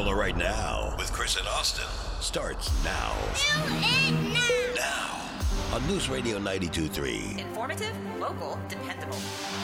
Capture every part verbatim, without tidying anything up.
Pensacola right now with Chris and Austin starts now. Do it now. Now on News Radio ninety-two point three. Informative, local, dependable.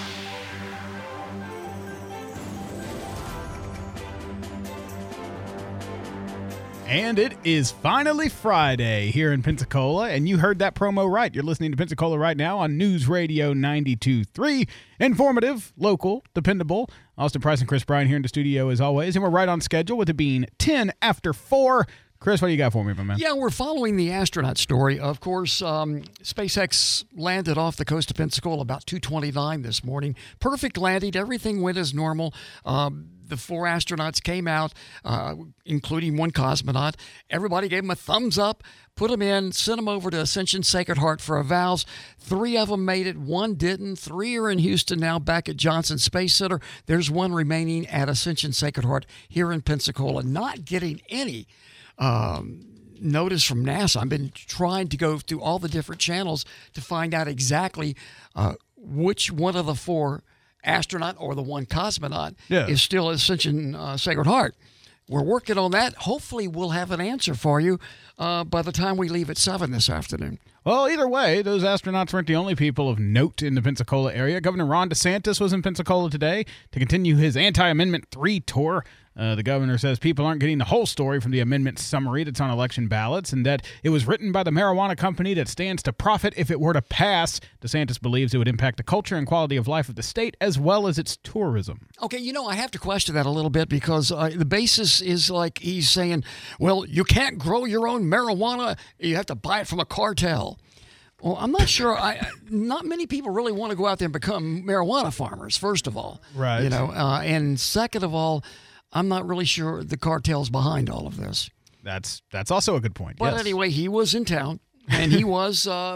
And it is finally Friday here in Pensacola, and you heard that promo right. You're listening to Pensacola right now on News Radio ninety-two point three. Informative, local, dependable. Austin Price and Chris Bryan here in the studio as always, and we're right on schedule with it being ten after four. Chris, what do you got for me, my man? Yeah, we're following the astronaut story. Of course, um, SpaceX landed off the coast of Pensacola about two twenty-nine this morning. Perfect landing. Everything went as normal. Um, the four astronauts came out, uh, including one cosmonaut. Everybody gave them a thumbs up, put them in, sent them over to Ascension Sacred Heart for evals. Three of them made it. One didn't. Three are in Houston now, back at Johnson Space Center. There's one remaining at Ascension Sacred Heart here in Pensacola, not getting any Um, notice from NASA. I've been trying to go through all the different channels to find out exactly uh, which one of the four astronaut or the one cosmonaut yeah. is still at Ascension uh, Sacred Heart. We're working on that. Hopefully we'll have an answer for you uh, by the time we leave at seven this afternoon. Well, either way, those astronauts weren't the only people of note in the Pensacola area. Governor Ron DeSantis was in Pensacola today to continue his anti-Amendment three tour. Uh, the governor says people aren't getting the whole story from the amendment summary that's on election ballots, and that it was written by the marijuana company that stands to profit if it were to pass. DeSantis believes it would impact the culture and quality of life of the state as well as its tourism. Okay, you know, I have to question that a little bit because uh, the basis is like he's saying, well, you can't grow your own marijuana. You have to buy it from a cartel. Well, I'm not sure. I not many people really want to go out there and become marijuana farmers, first of all. Right. You know, uh, and second of all, I'm not really sure the cartel's behind all of this. That's that's also a good point. But yes. anyway, he was in town, and he was uh,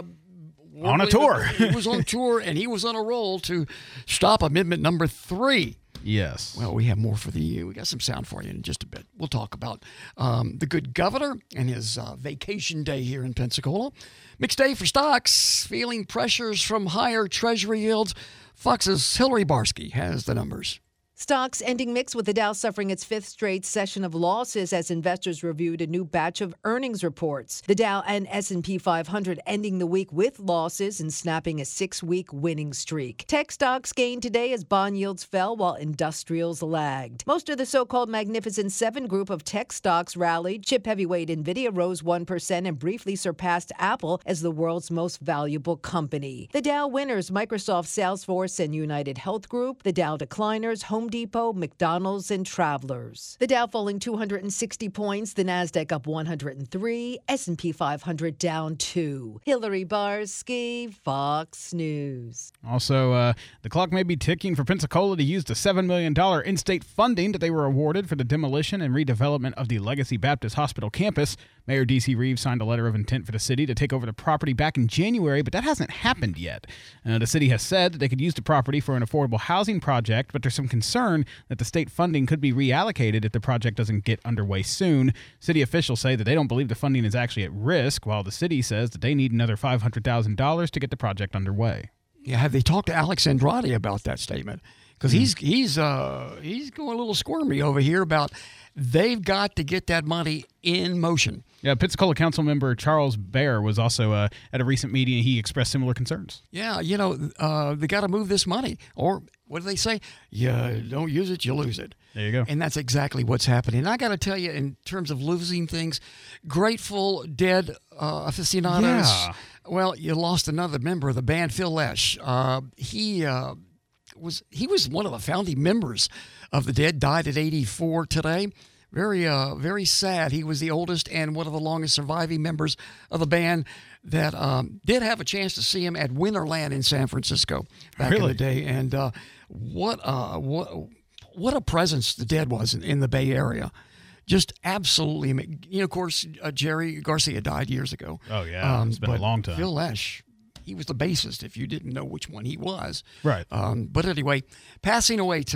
on a tour. He was on tour, and he was on a roll to stop amendment number three. Yes. Well, we have more for the, we got some sound for you in just a bit. We'll talk about um, the good governor and his uh, vacation day here in Pensacola. Mixed day for stocks, feeling pressures from higher treasury yields. Fox's Hillary Barsky has the numbers. Stocks ending mixed with the Dow suffering its fifth straight session of losses as investors reviewed a new batch of earnings reports. The Dow and S and P five hundred ending the week with losses and snapping a six-week winning streak. Tech stocks gained today as bond yields fell while industrials lagged. Most of the so-called Magnificent Seven group of tech stocks rallied. Chip heavyweight Nvidia rose one percent and briefly surpassed Apple as the world's most valuable company. The Dow winners, Microsoft, Salesforce, and United Health Group. The Dow decliners, Home Depot, McDonald's, and Travelers. The Dow falling two hundred sixty points, the Nasdaq up one hundred three, S and P five hundred down two. Hillary Barsky, Fox News. Also, uh, the clock may be ticking for Pensacola to use the seven million dollars in-state funding that they were awarded for the demolition and redevelopment of the Legacy Baptist Hospital campus. Mayor D C. Reeves signed a letter of intent for the city to take over the property back in January, but that hasn't happened yet. Uh, the city has said that they could use the property for an affordable housing project, but there's some concern that the state funding could be reallocated if the project doesn't get underway soon. City officials say that they don't believe the funding is actually at risk, while the city says that they need another five hundred thousand dollars to get the project underway. Yeah, have they talked to Alex Andrade about that statement? Because mm. he's he's uh he's going a little squirmy over here about they've got to get that money in motion. Yeah, Pensacola Council member Charles Baer was also uh, at a recent meeting. He expressed similar concerns. Yeah, you know, uh, they got to move this money. Or what do they say? You don't use it, you lose it. There you go. And that's exactly what's happening. And I got to tell you, in terms of losing things, Grateful Dead uh, aficionados, yeah. well, you lost another member of the band, Phil Lesh. Uh, he... Uh, was he was one of the founding members of the Dead, died at eighty-four today. Very, uh, very sad. He was the oldest and one of the longest surviving members of the band that um, did have a chance to see him at Winterland in San Francisco back really? in the day. And uh, what, uh, what, what a presence the Dead was in, in the Bay Area. Just absolutely, you know, of course, uh, Jerry Garcia died years ago. Oh, yeah. Um, it's been a long time. Phil Lesh, he was the bassist if you didn't know which one he was. Right. Um, but anyway, passing away today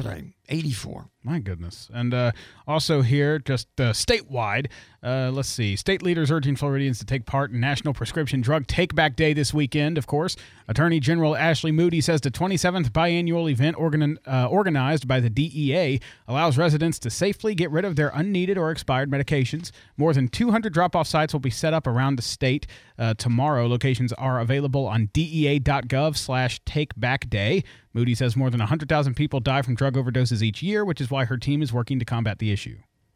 eighty-four. My goodness. And uh, also here, just uh, statewide, uh, let's see, state leaders urging Floridians to take part in National Prescription Drug Take-Back Day this weekend, of course. Attorney General Ashley Moody says the twenty-seventh biannual event organ- uh, organized by the D E A allows residents to safely get rid of their unneeded or expired medications. More than two hundred drop-off sites will be set up around the state. Uh, tomorrow, locations are available on dea.gov slash takebackday. Moody says more than one hundred thousand people die from drug overdoses each year, which is why her team is working to combat the issue.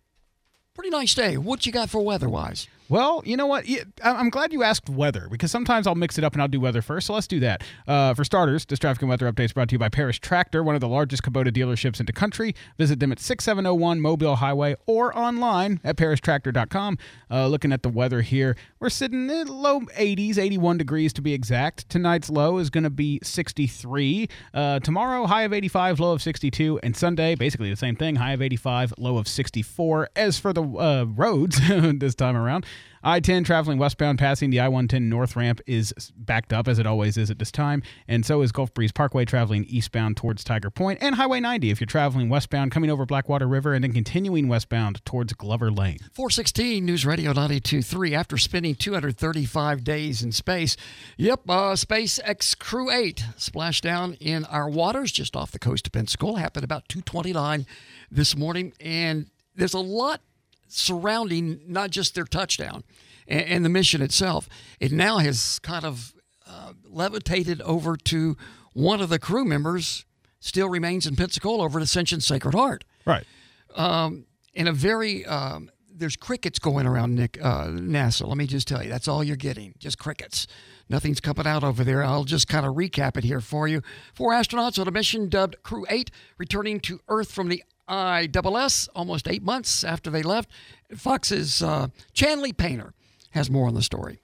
Pretty nice day. What you got for weather-wise? Well, you know what? I'm glad you asked weather, because sometimes I'll mix it up and I'll do weather first, so let's do that. Uh, for starters, this traffic and weather update is brought to you by Parrish Tractor, one of the largest Kubota dealerships in the country. Visit them at sixty-seven oh one Mobile Highway or online at parrish tractor dot com. Uh, looking at the weather here, we're sitting in low eighties, eighty-one degrees to be exact. Tonight's low is going to be sixty-three. Uh, tomorrow, high of eighty-five, low of sixty-two. And Sunday, basically the same thing, high of eighty-five, low of sixty-four. As for the uh, roads this time around, I ten traveling westbound passing the I one ten north ramp is backed up, as it always is at this time, and so is Gulf Breeze Parkway traveling eastbound towards Tiger Point, and Highway ninety if you're traveling westbound coming over Blackwater River and then continuing westbound towards Glover Lane. four sixteen News Radio ninety-two point three. After spending two hundred thirty-five days in space, yep, uh, SpaceX Crew eight splashed down in our waters just off the coast of Pensacola. Happened about two twenty-nine this morning, and there's a lot surrounding not just their touchdown and, and the mission itself. It now has kind of uh, levitated over to one of the crew members still remains in Pensacola over at Ascension Sacred Heart. Right. Um, in a very, um, there's crickets going around Nick, uh, NASA. Let me just tell you, that's all you're getting, just crickets. Nothing's coming out over there. I'll just kind of recap it here for you. Four astronauts on a mission dubbed Crew eight returning to Earth from the I S S almost eight months after they left. Fox's uh, Chanley Painter has more on the story.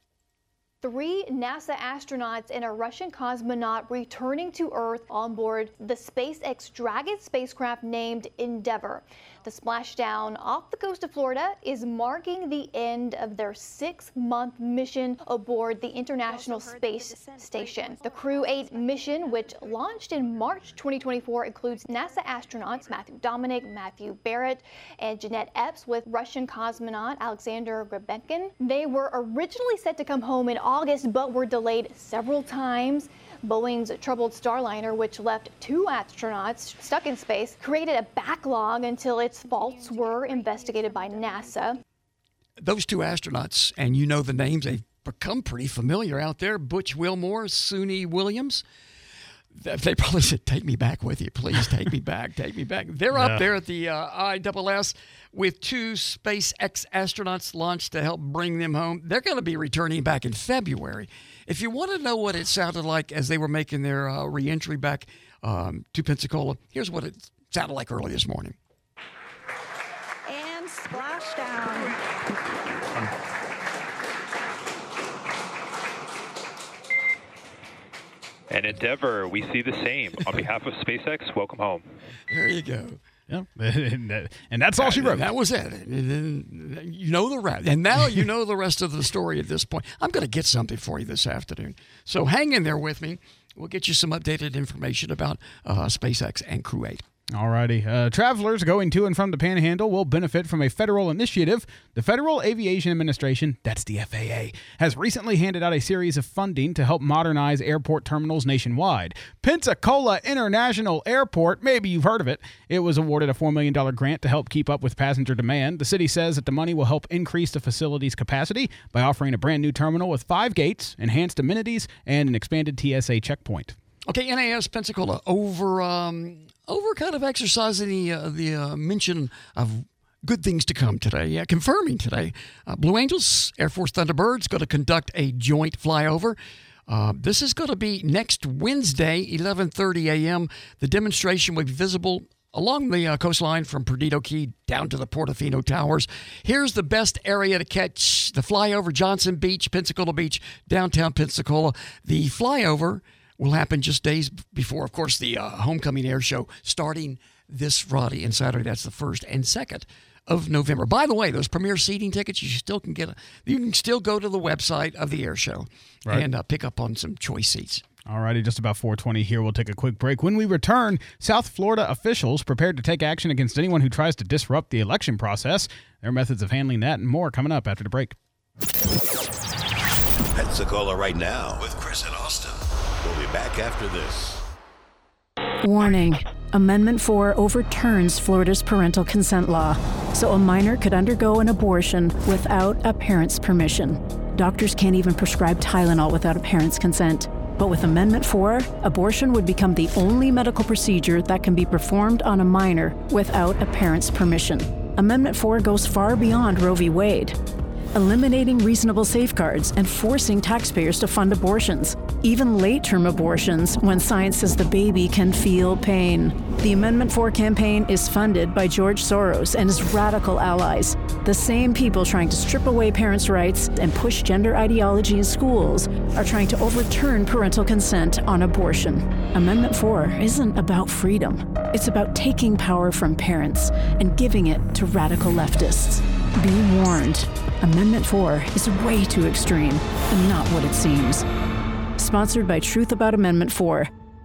Three NASA astronauts and a Russian cosmonaut returning to Earth on board the SpaceX Dragon spacecraft named Endeavour. The splashdown off the coast of Florida is marking the end of their six-month mission aboard the International Space Station. The Crew eight mission, which launched in March twenty twenty-four, includes NASA astronauts Matthew Dominic, Matthew Barrett, and Jeanette Epps with Russian cosmonaut Alexander Grebenkin. They were originally set to come home in August, but were delayed several times. Boeing's troubled Starliner, which left two astronauts stuck in space, created a backlog until its faults were investigated by NASA. Those two astronauts, and you know the names, they've become pretty familiar out there. Butch Wilmore, Suni Williams. They probably said, take me back with you, please. Take me back, take me back. They're yeah. up there at the uh, I S S with two SpaceX astronauts launched to help bring them home. They're going to be returning back in February. If you want to know what it sounded like as they were making their uh, reentry back um, to Pensacola, here's what it sounded like early this morning. And splashdown. And Endeavour, we see the same. On behalf of SpaceX, welcome home. There you go. Yeah, and that's all she wrote. That was it. And then you know the rest. And now you know the rest of the story at this point. I'm going to get something for you this afternoon. So hang in there with me. We'll get you some updated information about uh, SpaceX and Crew eight. Alrighty. Uh, travelers going to and from the Panhandle will benefit from a federal initiative. The Federal Aviation Administration, that's the F A A, has recently handed out a series of funding to help modernize airport terminals nationwide. Pensacola International Airport, maybe you've heard of it. It was awarded a four million dollars grant to help keep up with passenger demand. The city says that the money will help increase the facility's capacity by offering a brand new terminal with five gates, enhanced amenities, and an expanded T S A checkpoint. Okay, N A S Pensacola, over um, over kind of exercising the, uh, the uh, mention of good things to come today. Yeah, confirming today. Uh, Blue Angels, Air Force Thunderbirds, going to conduct a joint flyover. Uh, this is going to be next Wednesday, eleven thirty a.m. The demonstration will be visible along the uh, coastline from Perdido Key down to the Portofino Towers. Here's the best area to catch the flyover: Johnson Beach, Pensacola Beach, downtown Pensacola. The flyover will happen just days before, of course, the uh, Homecoming Air Show starting this Friday and Saturday. That's the first and second of November. By the way, those premier seating tickets, you still can get. A, you can still go to the website of the air show right. and uh, pick up on some choice seats. All righty, just about four twenty here. We'll take a quick break. When we return, South Florida officials prepared to take action against anyone who tries to disrupt the election process. Their methods of handling that and more coming up after the break. Pensacola Right Now with Chris and Austin. We'll be back after this. Warning. Amendment four overturns Florida's parental consent law, so a minor could undergo an abortion without a parent's permission. Doctors can't even prescribe Tylenol without a parent's consent. But with Amendment four, abortion would become the only medical procedure that can be performed on a minor without a parent's permission. Amendment four goes far beyond Roe v. Wade, eliminating reasonable safeguards and forcing taxpayers to fund abortions, even late-term abortions when science says the baby can feel pain. The Amendment four campaign is funded by George Soros and his radical allies, the same people trying to strip away parents' rights and push gender ideology in schools are trying to overturn parental consent on abortion. Amendment four isn't about freedom. It's about taking power from parents and giving it to radical leftists. Be warned. Amendment four is way too extreme and not what it seems. Sponsored by Truth About Amendment four.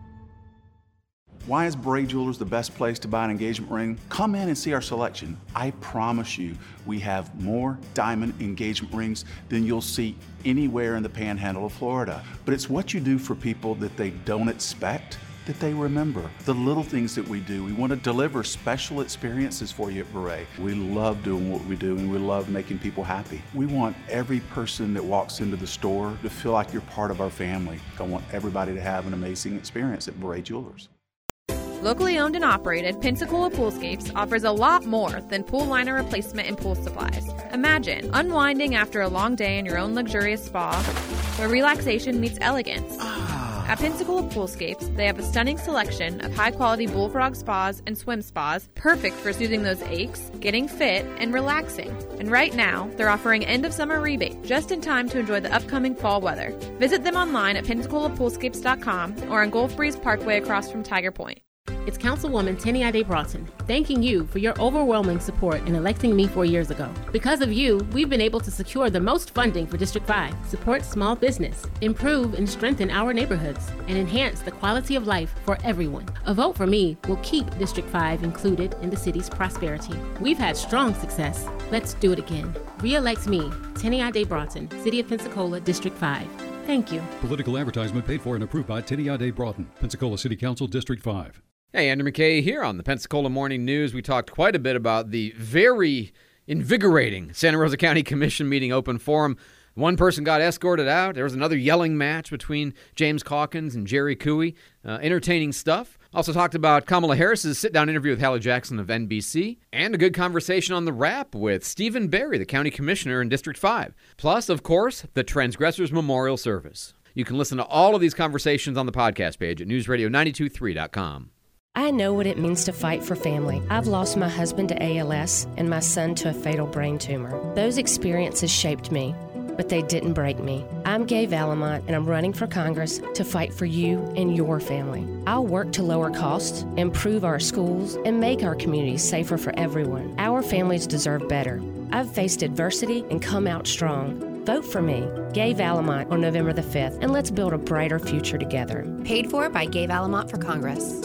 Why is Beret Jewelers the best place to buy an engagement ring? Come in and see our selection. I promise you, we have more diamond engagement rings than you'll see anywhere in the panhandle of Florida. But it's what you do for people that they don't expect that they remember. The little things that we do. We want to deliver special experiences for you at Beret. We love doing what we do and we love making people happy. We want every person that walks into the store to feel like you're part of our family. I want everybody to have an amazing experience at Beret Jewelers. Locally owned and operated, Pensacola Poolscapes offers a lot more than pool liner replacement and pool supplies. Imagine unwinding after a long day in your own luxurious spa, where relaxation meets elegance. At Pensacola Poolscapes, they have a stunning selection of high-quality bullfrog spas and swim spas, perfect for soothing those aches, getting fit, and relaxing. And right now, they're offering end-of-summer rebate, just in time to enjoy the upcoming fall weather. Visit them online at pensacola poolscapes dot com or on Gulf Breeze Parkway across from Tiger Point. It's Councilwoman Teniade Broughton, thanking you for your overwhelming support in electing me four years ago. Because of you, we've been able to secure the most funding for District five, support small business, improve and strengthen our neighborhoods, and enhance the quality of life for everyone. A vote for me will keep District five included in the city's prosperity. We've had strong success. Let's do it again. Re-elect me, Teniade Broughton, City of Pensacola, District five. Thank you. Political advertisement paid for and approved by Teniade Broughton, Pensacola City Council, District five. Hey, Andrew McKay here on the Pensacola Morning News. We talked quite a bit about the very invigorating Santa Rosa County Commission meeting open forum. One person got escorted out. There was another yelling match between James Calkins and Jerry Cooey. Uh, entertaining stuff. Also talked about Kamala Harris's sit-down interview with Hallie Jackson of N B C. And a good conversation on the wrap with Stephen Berry, the county commissioner in District five. Plus, of course, the Transgressors Memorial Service. You can listen to all of these conversations on the podcast page at news radio nine two three dot com. I know what it means to fight for family. I've lost my husband to A L S and my son to a fatal brain tumor. Those experiences shaped me, but they didn't break me. I'm Gay Valamont, and I'm running for Congress to fight for you and your family. I'll work to lower costs, improve our schools, and make our communities safer for everyone. Our families deserve better. I've faced adversity and come out strong. Vote for me, Gay Valamont, on November the fifth, and let's build a brighter future together. Paid for by Gay Valamont for Congress.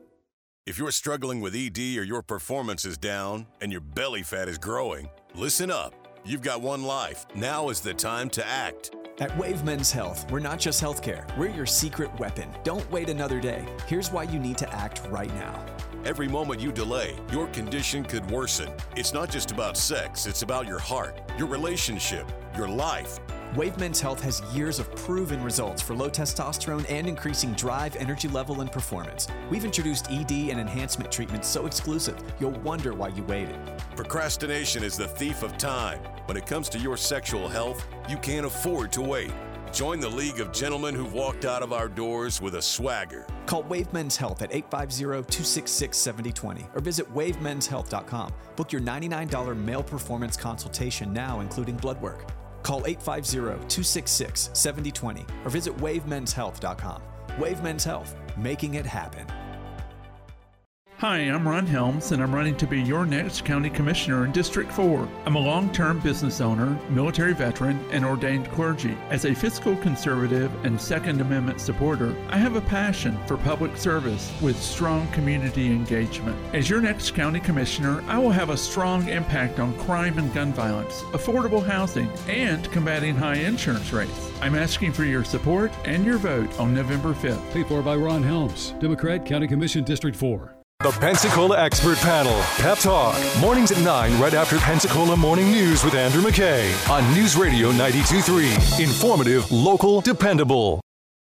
If you're struggling with E D or your performance is down and your belly fat is growing, listen up. You've got one life. Now is the time to act. At Wave Men's Health, we're not just healthcare. We're your secret weapon. Don't wait another day. Here's why you need to act right now. Every moment you delay, your condition could worsen. It's not just about sex. It's about your heart, your relationship, your life. Wave Men's Health has years of proven results for low testosterone and increasing drive, energy level, and performance. We've introduced E D and enhancement treatments so exclusive, you'll wonder why you waited. Procrastination is the thief of time. When it comes to your sexual health, you can't afford to wait. Join the League of Gentlemen who've walked out of our doors with a swagger. Call Wave Men's Health at eight five zero, two six six, seven zero two zero or visit wave mens health dot com. Book your ninety-nine dollars male performance consultation now, including blood work. Call eight five zero, two six six, seven zero two zero or visit wave mens health dot com. Wave Men's Health, making it happen. Hi, I'm Ron Helms, and I'm running to be your next county commissioner in District four. I'm a long-term business owner, military veteran, and ordained clergy. As a fiscal conservative and Second Amendment supporter, I have a passion for public service with strong community engagement. As your next county commissioner, I will have a strong impact on crime and gun violence, affordable housing, and combating high insurance rates. I'm asking for your support and your vote on November fifth. Paid for by Ron Helms, Democrat, County Commission, District four. The Pensacola Expert Panel, Pep Talk, mornings at nine right after Pensacola Morning News with Andrew McKay on News Radio ninety-two point three. Informative, local, dependable.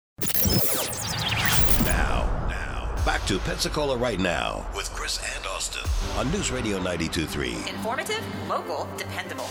Now, now, back to Pensacola Right Now with Chris and Austin on News Radio ninety-two point three. Informative, local, dependable.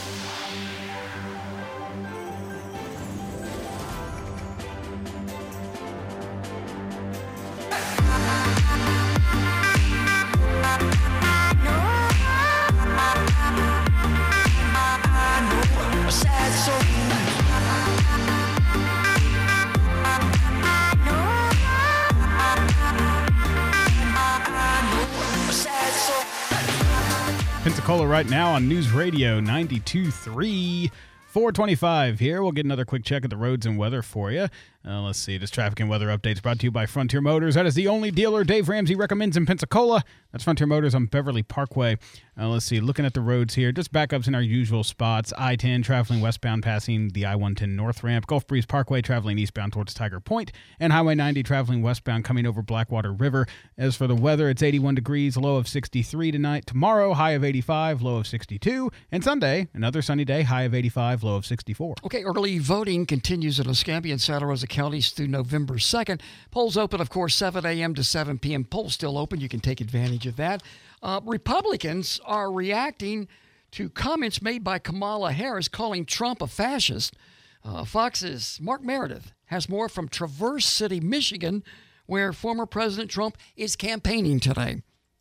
Pensacola Right Now on News Radio ninety-two point three. four twenty-five here. We'll get another quick check at the roads and weather for you. Uh, let's see. This traffic and weather updates brought to you by Frontier Motors. That is the only dealer Dave Ramsey recommends in Pensacola. That's Frontier Motors on Beverly Parkway. Uh, let's see. Looking at the roads here, just backups in our usual spots. I ten traveling westbound passing the I one ten north ramp. Gulf Breeze Parkway traveling eastbound towards Tiger Point. And Highway ninety traveling westbound coming over Blackwater River. As for the weather, it's eighty-one degrees, low of sixty-three tonight. Tomorrow, high of eighty-five, low of sixty-two. And Sunday, another sunny day, high of eighty-five, low of sixty-four. Okay, early voting continues in Escambia and Santa Rosa counties through November second. Polls open, of course, seven a.m. to seven p.m. Polls still open. You can take advantage of that. Uh, Republicans are reacting to comments made by Kamala Harris calling Trump a fascist. Uh, Fox's Mark Meredith has more from Traverse City, Michigan, where former President Trump is campaigning today.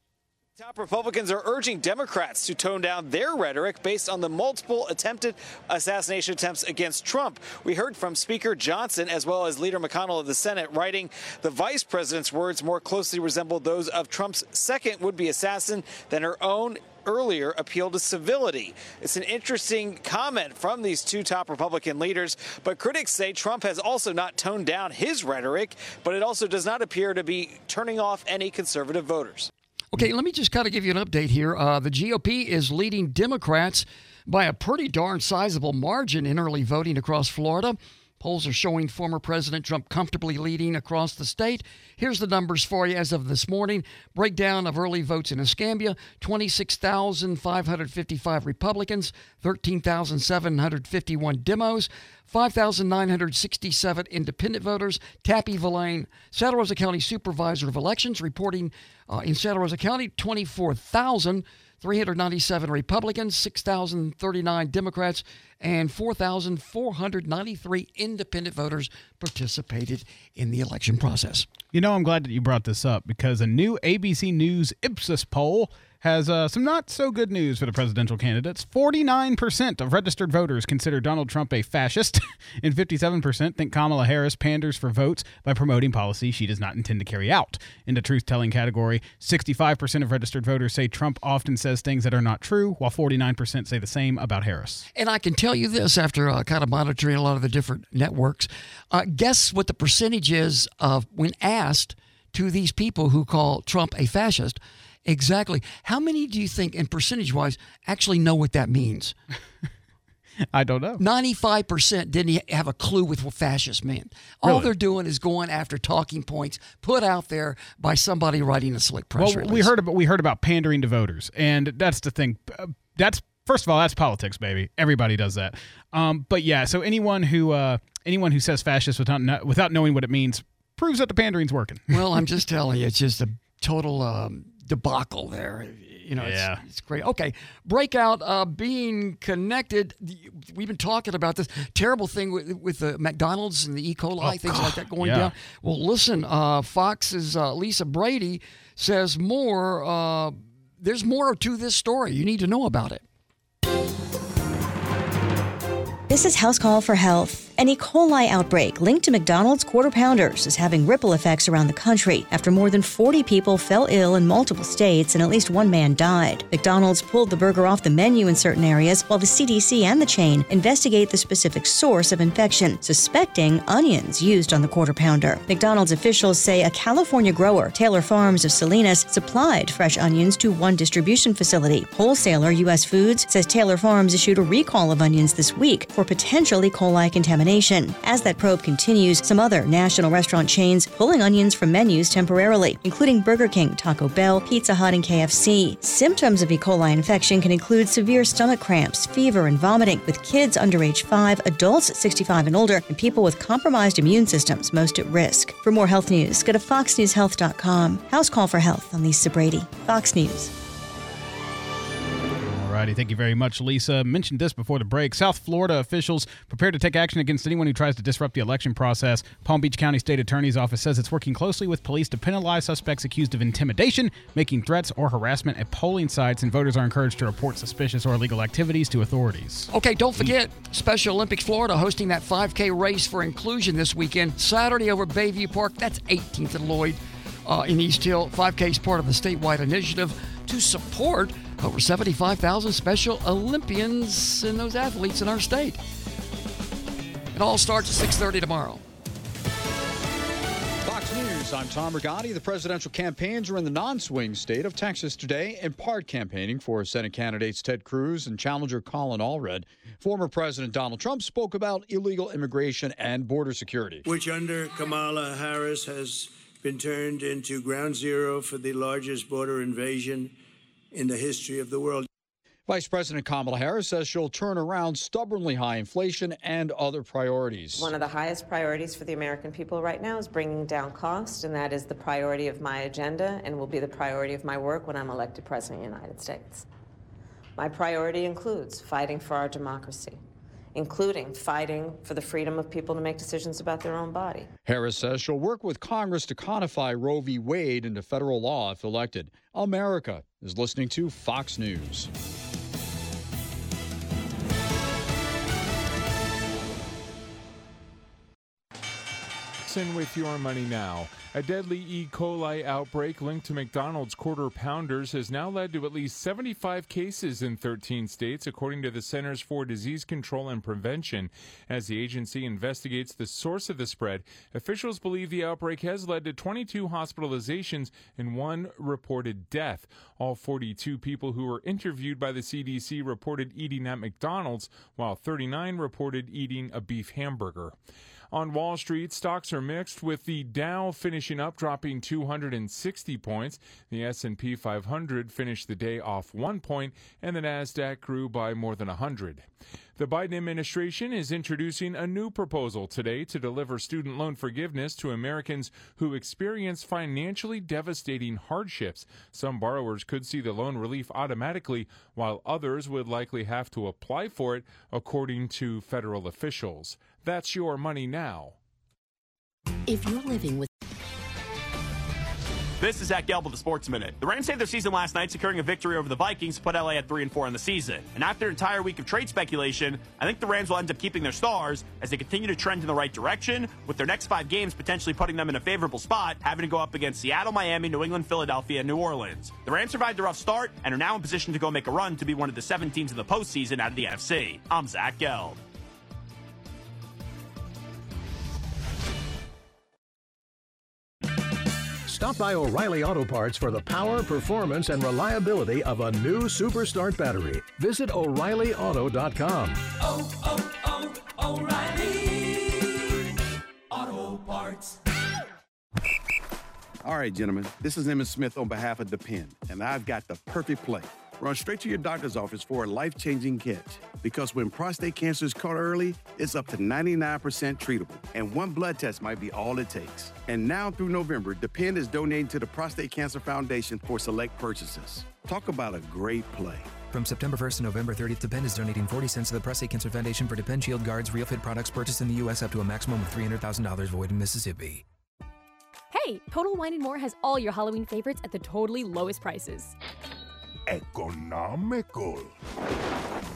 Top Republicans are urging Democrats to tone down their rhetoric based on the multiple attempted assassination attempts against Trump. We heard from Speaker Johnson as well as Leader McConnell of the Senate writing the vice president's words more closely resembled those of Trump's second would-be assassin than her own earlier appeal to civility. It's an interesting comment from these two top Republican leaders, but critics say Trump has also not toned down his rhetoric, but it also does not appear to be turning off any conservative voters. Okay, let me just kind of give you an update here. Uh, the G O P is leading Democrats by a pretty darn sizable margin in early voting across Florida. Polls are showing former President Trump comfortably leading across the state. Here's the numbers for you as of this morning. Breakdown of early votes in Escambia, twenty-six thousand five hundred fifty-five Republicans, thirteen thousand seven hundred fifty-one Demos, five thousand nine hundred sixty-seven independent voters. Tappy Villain, Santa Rosa County Supervisor of Elections, reporting uh, in Santa Rosa County, twenty-four thousand three hundred ninety-seven Republicans, six thousand thirty-nine Democrats, and four thousand four hundred ninety-three independent voters participated in the election process. You know, I'm glad that you brought this up because a new A B C News Ipsos poll has uh, some not so good news for the presidential candidates. forty-nine percent of registered voters consider Donald Trump a fascist, and fifty-seven percent think Kamala Harris panders for votes by promoting policy she does not intend to carry out. In the truth-telling category, sixty-five percent of registered voters say Trump often says things that are not true, while forty-nine percent say the same about Harris. And I can tell you this after uh, kind of monitoring a lot of the different networks. Uh, guess what the percentage is of when asked to these people who call Trump a fascist? Exactly. How many do you think, in percentage-wise, actually know what that means? I don't know. ninety-five percent didn't have a clue with what fascist meant. All Really? they're doing is going after talking points put out there by somebody writing a slick press well, release. we heard about we heard about pandering to voters, and that's the thing. Uh, That's first of all, that's politics, baby. Everybody does that. Um, but yeah, so anyone who uh, anyone who says fascist without kno- without knowing what it means proves that the pandering's working. Well, I'm just telling you, it's just a total um, debacle there. You know, it's, Yeah. it's great. Okay, breakout uh, being connected. We've been talking about this terrible thing with, with the McDonald's and the E. coli, Oh, things God. like that going Yeah. down. Well, listen, uh, Fox's uh, Lisa Brady says more. Uh, there's more to this story. You need to know about it. This is House Call for Health. An E. coli outbreak linked to McDonald's Quarter Pounders is having ripple effects around the country after more than forty people fell ill in multiple states and at least one man died. McDonald's pulled the burger off the menu in certain areas while the C D C and the chain investigate the specific source of infection, suspecting onions used on the Quarter Pounder. McDonald's officials say a California grower, Taylor Farms of Salinas, supplied fresh onions to one distribution facility. Wholesaler U S Foods says Taylor Farms issued a recall of onions this week for potential E. coli contamination. As that probe continues, some other national restaurant chains pulling onions from menus temporarily, including Burger King, Taco Bell, Pizza Hut, and K F C. Symptoms of E. coli infection can include severe stomach cramps, fever, and vomiting, with kids under age five, adults sixty-five and older, and people with compromised immune systems most at risk. For more health news, go to fox news health dot com. House Call for Health. I'm Lisa Brady, Fox News. Alrighty, thank you very much, Lisa. Mentioned this before the break. South Florida officials prepared to take action against anyone who tries to disrupt the election process. Palm Beach County State Attorney's Office says it's working closely with police to penalize suspects accused of intimidation, making threats, or harassment at polling sites, and voters are encouraged to report suspicious or illegal activities to authorities. Okay, don't forget, Special Olympics Florida hosting that five K race for inclusion this weekend. Saturday over Bayview Park. That's eighteenth and Lloyd uh, in East Hill. five K is part of the statewide initiative to support over seventy-five thousand Special Olympians and those athletes in our state. It all starts at six thirty tomorrow. Fox News, I'm Tom Rigotti. The presidential campaigns are in the non-swing state of Texas today, in part campaigning for Senate candidates Ted Cruz and challenger Colin Allred. Former President Donald Trump spoke about illegal immigration and border security, which under Kamala Harris has been turned into ground zero for the largest border invasion in the history of the world. Vice President Kamala Harris says she'll turn around stubbornly high inflation and other priorities. One of the highest priorities for the American people right now is bringing down cost, and that is the priority of my agenda and will be the priority of my work when I'm elected President of the United States. My priority includes fighting for our democracy, including fighting for the freedom of people to make decisions about their own body. Harris says she'll work with Congress to codify Roe v. Wade into federal law if elected. America is listening to Fox News. With your money now. A deadly E. coli outbreak linked to McDonald's Quarter Pounders has now led to at least seventy-five cases in thirteen states, according to the Centers for Disease Control and Prevention. As the agency investigates the source of the spread, officials believe the outbreak has led to twenty-two hospitalizations and one reported death. All forty-two people who were interviewed by the C D C reported eating at McDonald's, while thirty-nine reported eating a beef hamburger. On Wall Street, stocks are mixed, with the Dow finishing up, dropping two hundred sixty points. The S and P five hundred finished the day off one point, and the Nasdaq grew by more than one hundred. The Biden administration is introducing a new proposal today to deliver student loan forgiveness to Americans who experience financially devastating hardships. Some borrowers could see the loan relief automatically, while others would likely have to apply for it, according to federal officials. That's your money now. If you're living with This is Zach Gelb with the Sports Minute. The Rams saved their season last night, securing a victory over the Vikings to put L A at three and four in the season. And after an entire week of trade speculation, I think the Rams will end up keeping their stars as they continue to trend in the right direction, with their next five games potentially putting them in a favorable spot, having to go up against Seattle, Miami, New England, Philadelphia, and New Orleans. The Rams survived a rough start and are now in position to go make a run to be one of the seven teams in the postseason out of the N F C. I'm Zach Gelb. Stop by O'Reilly Auto Parts for the power, performance, and reliability of a new Super Start battery. Visit O'Reilly Auto dot com. Oh, oh, oh, O'Reilly Auto Parts. All right, gentlemen, this is Emmett Smith on behalf of Depend, and I've got the perfect play. Run straight to your doctor's office for a life-changing catch. Because when prostate cancer is caught early, it's up to ninety-nine percent treatable, and one blood test might be all it takes. And now through November, Depend is donating to the Prostate Cancer Foundation for select purchases. Talk about a great play. From September first to November thirtieth, Depend is donating forty cents to the Prostate Cancer Foundation for Depend Shield Guards Real Fit products purchased in the U S up to a maximum of three hundred thousand dollars, void in Mississippi. Hey, Total Wine and More has all your Halloween favorites at the totally lowest prices. Economical.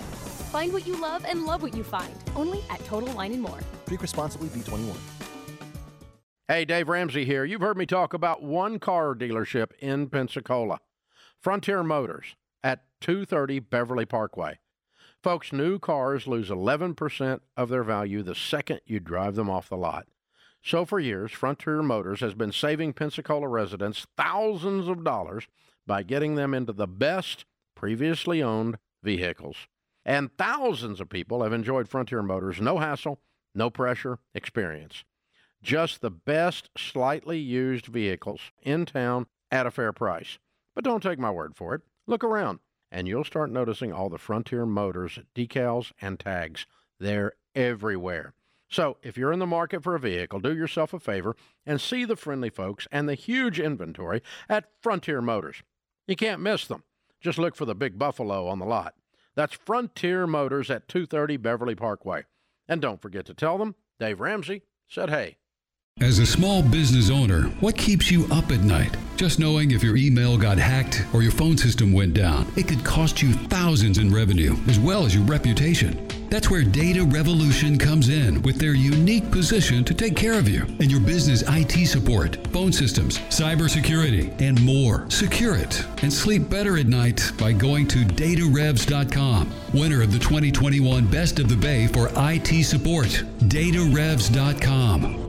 Find what you love and love what you find. Only at Total Wine and More. Drink responsibly, B twenty-one. Hey, Dave Ramsey here. You've heard me talk about one car dealership in Pensacola, Frontier Motors at two thirty Beverly Parkway. Folks, new cars lose eleven percent of their value the second you drive them off the lot. So for years, Frontier Motors has been saving Pensacola residents thousands of dollars by getting them into the best previously owned vehicles. And thousands of people have enjoyed Frontier Motors' no hassle, no pressure experience. Just the best slightly used vehicles in town at a fair price. But don't take my word for it. Look around, and you'll start noticing all the Frontier Motors decals and tags. They're everywhere. So if you're in the market for a vehicle, do yourself a favor and see the friendly folks and the huge inventory at Frontier Motors. You can't miss them. Just look for the big buffalo on the lot. That's Frontier Motors at two thirty Beverly Parkway. And don't forget to tell them Dave Ramsey said hey. As a small business owner, what keeps you up at night? Just knowing if your email got hacked or your phone system went down, it could cost you thousands in revenue as well as your reputation. That's where Data Revolution comes in with their unique position to take care of you and your business I T support, phone systems, cybersecurity, and more. Secure it and sleep better at night by going to data revs dot com. Winner of the twenty twenty-one Best of the Bay for I T support, data revs dot com.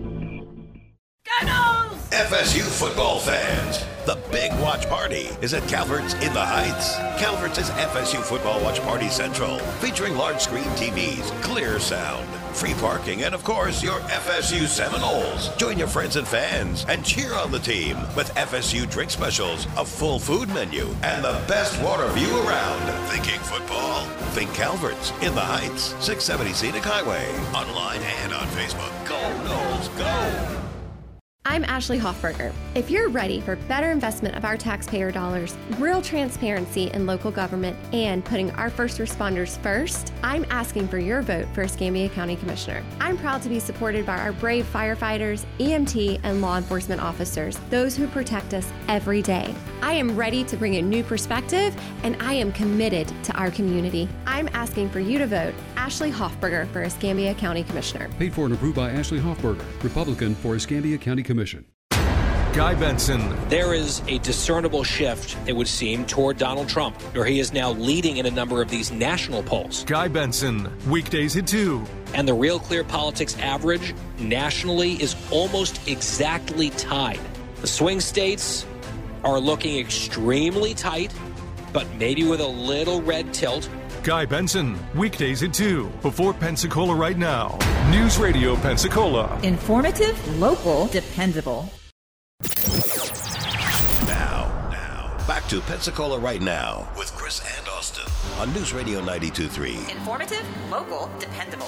F S U football fans, the big watch party is at Calvert's in the Heights. Calvert's is F S U Football Watch Party Central, featuring large screen T Vs, clear sound, free parking, and of course, your F S U Seminoles. Join your friends and fans and cheer on the team with F S U drink specials, a full food menu, and the best water view around. Thinking football? Think Calvert's in the Heights, six seventy Scenic Highway. Online and on Facebook. Go Noles, go! I'm Ashley Hoffberger. If you're ready for better investment of our taxpayer dollars, real transparency in local government, and putting our first responders first, I'm asking for your vote for Escambia County Commissioner. I'm proud to be supported by our brave firefighters, E M T, and law enforcement officers, those who protect us every day. I am ready to bring a new perspective, and I am committed to our community. I'm asking for you to vote Ashley Hoffberger for Escambia County Commissioner. Paid for and approved by Ashley Hoffberger, Republican for Escambia County Commission. Guy Benson. There is a discernible shift, it would seem, toward Donald Trump, where he is now leading in a number of these national polls. Guy Benson, weekdays at two. And the Real Clear Politics average nationally is almost exactly tied. The swing states are looking extremely tight, but maybe with a little red tilt. Guy Benson, weekdays at two, before Pensacola Right Now. News Radio Pensacola. Informative, local, dependable. Now, now, back to Pensacola Right Now with Chris and Austin on News Radio ninety-two point three. Informative, local, dependable.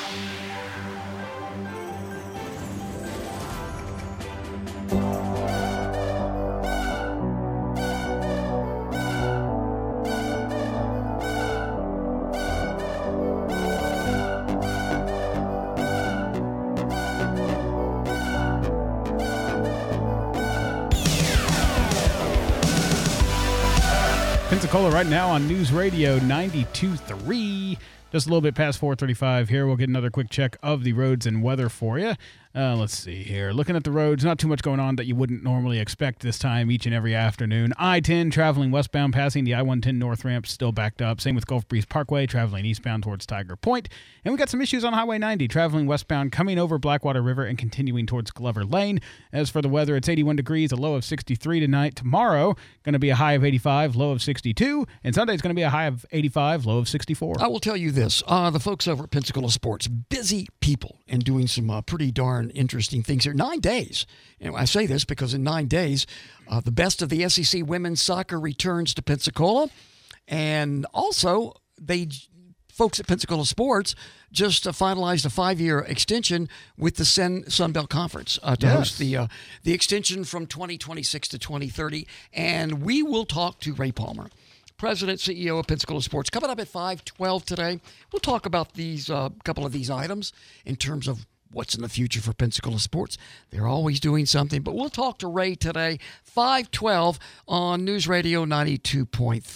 Pensacola Right Now on News Radio ninety-two point three. Just a little bit past four thirty-five here. We'll get another quick check of the roads and weather for you. Uh, let's see here. Looking at the roads, not too much going on that you wouldn't normally expect this time each and every afternoon. I ten traveling westbound passing the I one ten north ramp still backed up. Same with Gulf Breeze Parkway traveling eastbound towards Tiger Point. And we got some issues on Highway ninety traveling westbound coming over Blackwater River and continuing towards Glover Lane. As for the weather, it's eighty-one degrees, a low of sixty-three tonight. Tomorrow, going to be a high of eighty-five, low of sixty-two. And Sunday's going to be a high of eighty-five, low of sixty-four. I will tell you this. Uh, the folks over at Pensacola Sports, busy people and doing some uh, pretty darn interesting things here. Nine days. And I say this because in nine days, uh, the best of the S E C women's soccer returns to Pensacola. And also, they folks at Pensacola Sports just uh, finalized a five-year extension with the Sun, Sunbelt Conference uh, to yes. host the uh, the extension from twenty twenty-six to twenty thirty. And we will talk to Ray Palmer, President, C E O of Pensacola Sports. Coming up at five twelve today, we'll talk about these uh, couple of these items in terms of what's in the future for Pensacola Sports. They're always doing something, but we'll talk to Ray today, five twelve on News Radio ninety-two point three.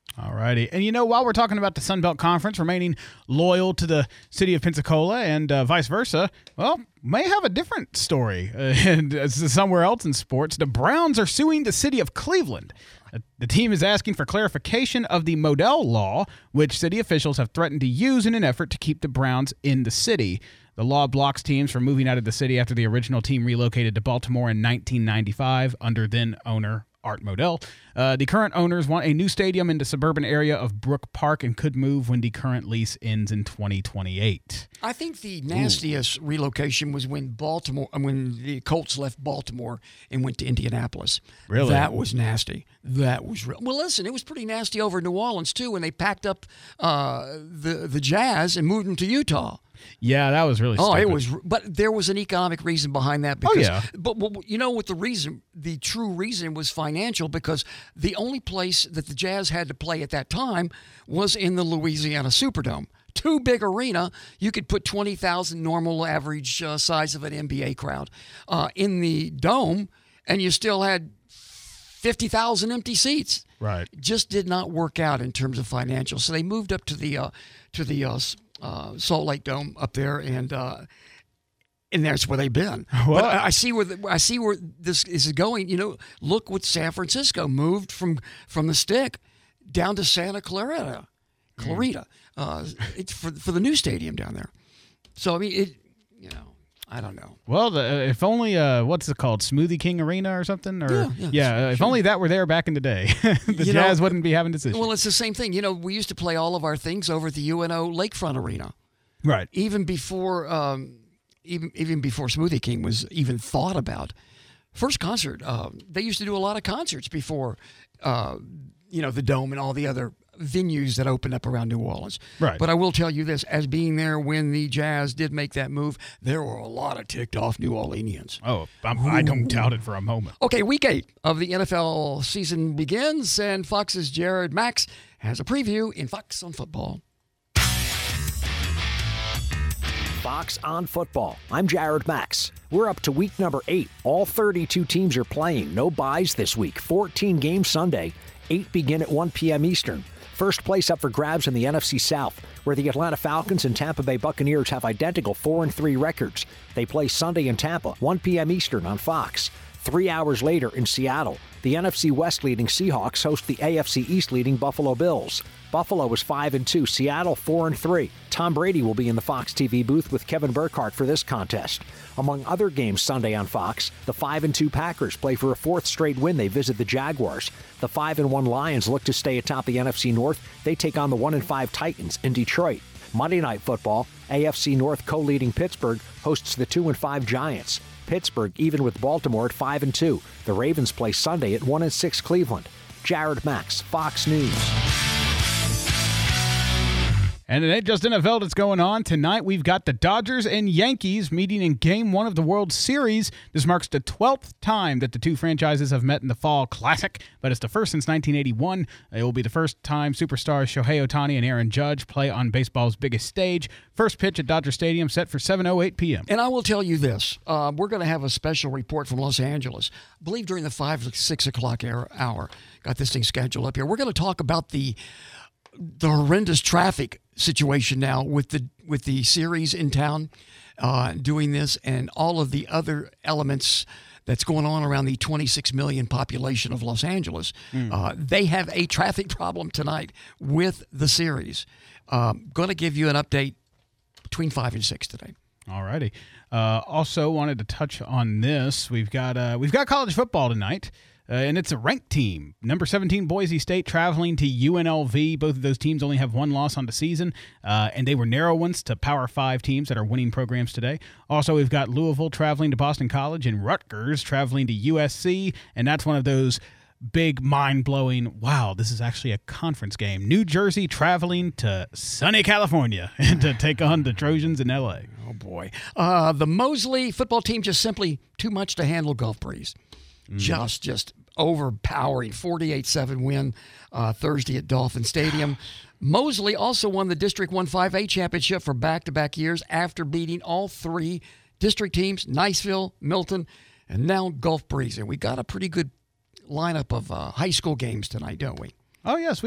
All righty. And, you know, while we're talking about the Sun Belt Conference remaining loyal to the city of Pensacola and uh, vice versa, well, may have a different story. Uh, and uh, somewhere else in sports, the Browns are suing the city of Cleveland. Uh, the team is asking for clarification of the Modell Law, which city officials have threatened to use in an effort to keep the Browns in the city. The law blocks teams from moving out of the city after the original team relocated to Baltimore in nineteen ninety-five under then-owner Art Modell. Uh, the current owners want a new stadium in the suburban area of Brook Park and could move when the current lease ends in twenty twenty-eight. I think the nastiest Ooh. relocation was when Baltimore, when the Colts left Baltimore and went to Indianapolis. Really? That was nasty. That was real. Well, listen, it was pretty nasty over in New Orleans too when they packed up uh, the the Jazz and moved them to Utah. Yeah, that was really oh, stupid. it was. But there was an economic reason behind that. Because, oh, yeah. But, but you know what the reason, the true reason was financial, because the only place that the Jazz had to play at that time was in the Louisiana Superdome. Too big arena. You could put twenty thousand normal average uh, size of an N B A crowd uh, in the dome, and you still had fifty thousand empty seats. Right. Just did not work out in terms of financial. So they moved up to the uh, to the uh, uh, Salt Lake Dome up there, and uh, and that's where they've been. Well, but I, I see where the, I see where this is going. You know, look what San Francisco moved from from the Stick down to Santa Clarita, Clarita, mm. uh, it's for for the new stadium down there. So I mean, it, you know. I don't know. Well, the, uh, if only, uh, what's it called, Smoothie King Arena or something? Or, yeah, yeah, yeah uh, if sure. only that were there back in the day. the you Jazz know, wouldn't be having decisions. Well, it's the same thing. You know, we used to play all of our things over at the U N O Lakefront Arena. Right. Even before, um, even even before Smoothie King was even thought about. First concert, uh, they used to do a lot of concerts before, uh, you know, the Dome and all the other venues that opened up around New Orleans. Right. But I will tell you this, as being there when the Jazz did make that move, there were a lot of ticked off New Orleanians. Oh, I'm, I don't doubt it for a moment. Okay, week eight of the N F L season begins, and Fox's Jared Max has a preview in Fox on Football. Fox on Football. I'm Jared Max. We're up to week number eight. All thirty-two teams are playing. No byes this week. fourteen games Sunday. Eight begin at one p.m. Eastern. First place up for grabs in the N F C South, where the Atlanta Falcons and Tampa Bay Buccaneers have identical four and three records. They play Sunday in Tampa, one p.m. Eastern on Fox. Three hours later in Seattle, the N F C West leading Seahawks host the A F C East leading Buffalo Bills. Buffalo is five and two, Seattle four and three. Tom Brady will be in the Fox T V booth with Kevin Burkhardt for this contest. Among other games Sunday on Fox, the five and two Packers play for a fourth straight win. They visit the Jaguars. The five and one Lions look to stay atop the N F C North. They take on the one and five Titans in Detroit. Monday Night Football, A F C North co-leading Pittsburgh hosts the two and five Giants. Pittsburgh even with Baltimore at five and two. The Ravens play Sunday at one and six Cleveland. Jared Max, Fox News. And it ain't just N F L that's going on. Tonight, we've got the Dodgers and Yankees meeting in Game one of the World Series. This marks the twelfth time that the two franchises have met in the Fall Classic, but it's the first since nineteen eighty-one. It will be the first time superstars Shohei Ohtani and Aaron Judge play on baseball's biggest stage. First pitch at Dodger Stadium set for seven oh eight p.m. And I will tell you this. Uh, we're going to have a special report from Los Angeles. I believe during the five, six o'clock hour. Got this thing scheduled up here. We're going to talk about the the horrendous traffic situation now with the with the series in town uh, doing this, and all of the other elements that's going on around the twenty-six million population of Los Angeles. Mm. Uh, they have a traffic problem tonight with the series. Um, going to give you an update between five and six today. All righty. Uh, also wanted to touch on this. We've got uh, we've got college football tonight. Uh, and it's a ranked team. Number seventeen, Boise State, traveling to U N L V. Both of those teams only have one loss on the season, uh, and they were narrow ones to Power five teams that are winning programs today. Also, we've got Louisville traveling to Boston College, and Rutgers traveling to U S C, and that's one of those big, mind-blowing, wow, this is actually a conference game. New Jersey traveling to sunny California to take on the Trojans in L A. Oh, boy. Uh, the Mosley football team just simply too much to handle Gulf Breeze. Mm. Just, just overpowering forty-eight seven win uh, Thursday at Dolphin Stadium. Mosley also won the District one five A championship for back-to-back years after beating all three district teams, Niceville, Milton, and now Gulf Breeze. And we got a pretty good lineup of uh, high school games tonight, don't we? Oh, yes, we do.